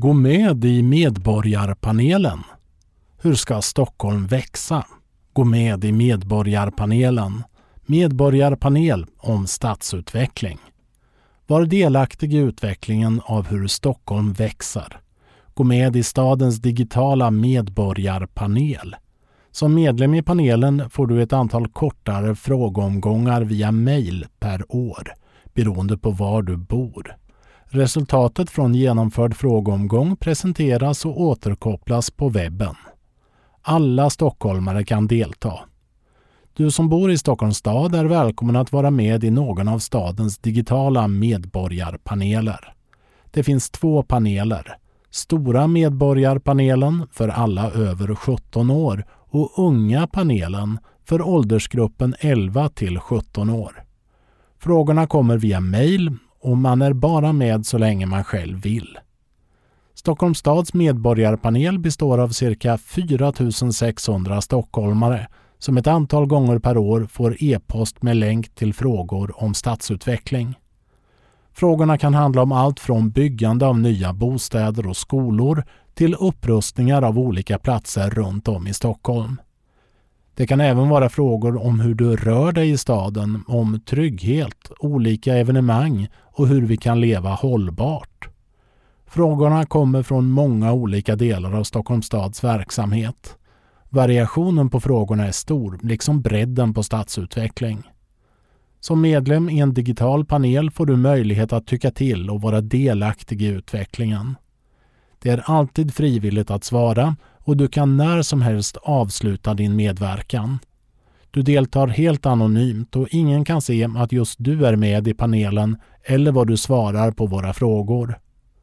Gå med i Medborgarpanelen. Hur ska Stockholm växa? Gå med i Medborgarpanelen. Medborgarpanel om stadsutveckling. Var delaktig i utvecklingen av hur Stockholm växer. Gå med i stadens digitala medborgarpanel. Som medlem i panelen får du ett antal kortare frågeomgångar via mejl per år, beroende på var du bor. Resultatet från genomförd frågeomgång presenteras och återkopplas på webben. Alla stockholmare kan delta. Du som bor i Stockholms stad är välkommen att vara med i någon av stadens digitala medborgarpaneler. Det finns 2 paneler. Stora medborgarpanelen för alla över 17 år och unga panelen för åldersgruppen 11 till 17 år. Frågorna kommer via mejl och man är bara med så länge man själv vill. Stockholms stads medborgarpanel består av cirka 4 600 stockholmare som ett antal gånger per år får e-post med länk till frågor om stadsutveckling. Frågorna kan handla om allt från byggande av nya bostäder och skolor till upprustningar av olika platser runt om i Stockholm. Det kan även vara frågor om hur du rör dig i staden, om trygghet, olika evenemang och hur vi kan leva hållbart. Frågorna kommer från många olika delar av Stockholms stads verksamhet. Variationen på frågorna är stor, liksom bredden på stadsutveckling. Som medlem i en digital panel får du möjlighet att tycka till och vara delaktig i utvecklingen. Det är alltid frivilligt att svara och du kan när som helst avsluta din medverkan. Du deltar helt anonymt och ingen kan se att just du är med i panelen eller vad du svarar på våra frågor.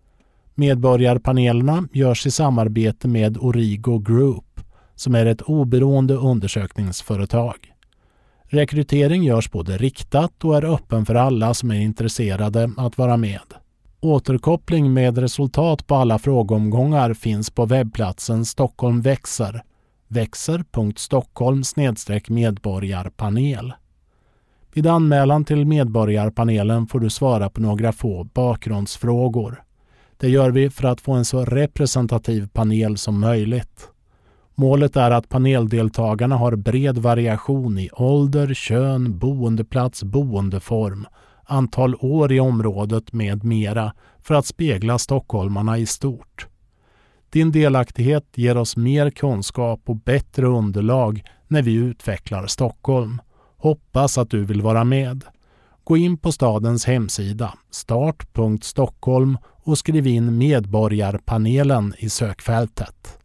Medborgarpanelerna görs i samarbete med Origo Group, som är ett oberoende undersökningsföretag. Rekrytering görs både riktat och är öppen för alla som är intresserade att vara med. Återkoppling med resultat på alla frågeomgångar finns på webbplatsen Stockholm växer, växer.stockholm/medborgarpanel. Vid anmälan till medborgarpanelen får du svara på några få bakgrundsfrågor. Det gör vi för att få en så representativ panel som möjligt. Målet är att paneldeltagarna har bred variation i ålder, kön, boendeplats, boendeform, antal år i området med mera för att spegla stockholmarna i stort. Din delaktighet ger oss mer kunskap och bättre underlag när vi utvecklar Stockholm. Hoppas att du vill vara med. Gå in på stadens hemsida start.stockholm och skriv in medborgarpanelen i sökfältet.